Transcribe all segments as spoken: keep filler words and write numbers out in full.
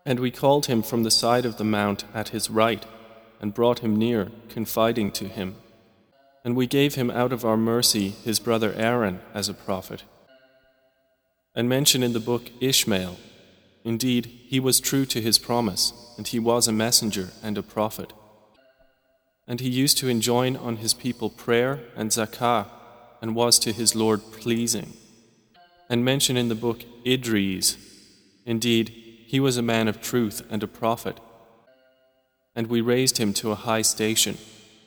And we called him from the side of the mount at his right, and brought him near, confiding to him. And we gave him out of our mercy his brother Aaron as a prophet. And mention in the book Ishmael. Indeed, he was true to his promise, and he was a messenger and a prophet. And he used to enjoin on his people prayer and zakah, and was to his Lord pleasing. And mention in the book Idris. Indeed, he was a man of truth and a prophet, and we raised him to a high station.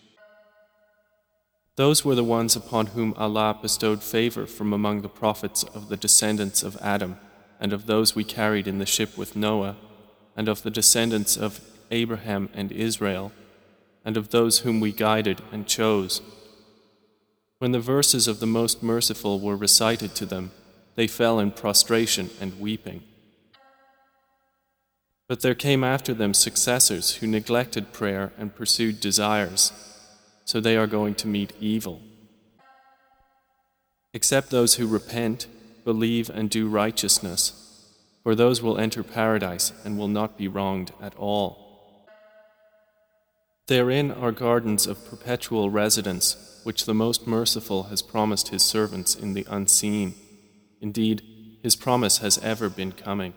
Those were the ones upon whom Allah bestowed favor from among the prophets of the descendants of Adam, and of those we carried in the ship with Noah, and of the descendants of Abraham and Israel, and of those whom we guided and chose. When the verses of the Most Merciful were recited to them, they fell in prostration and weeping. But there came after them successors who neglected prayer and pursued desires, so they are going to meet evil. Except those who repent, believe and do righteousness, for those will enter paradise and will not be wronged at all. Therein are gardens of perpetual residence, which the Most Merciful has promised His servants in the unseen. Indeed, His promise has ever been coming.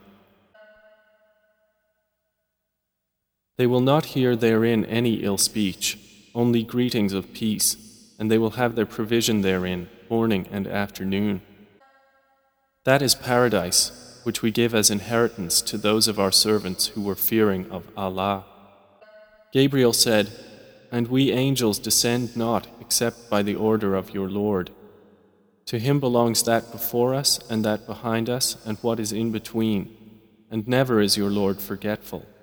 They will not hear therein any ill speech, only greetings of peace, and they will have their provision therein, morning and afternoon. That is paradise, which we give as inheritance to those of our servants who were fearing of Allah. Gabriel said, "And we angels descend not except by the order of your Lord. To Him belongs that before us and that behind us and what is in between, and never is your Lord forgetful."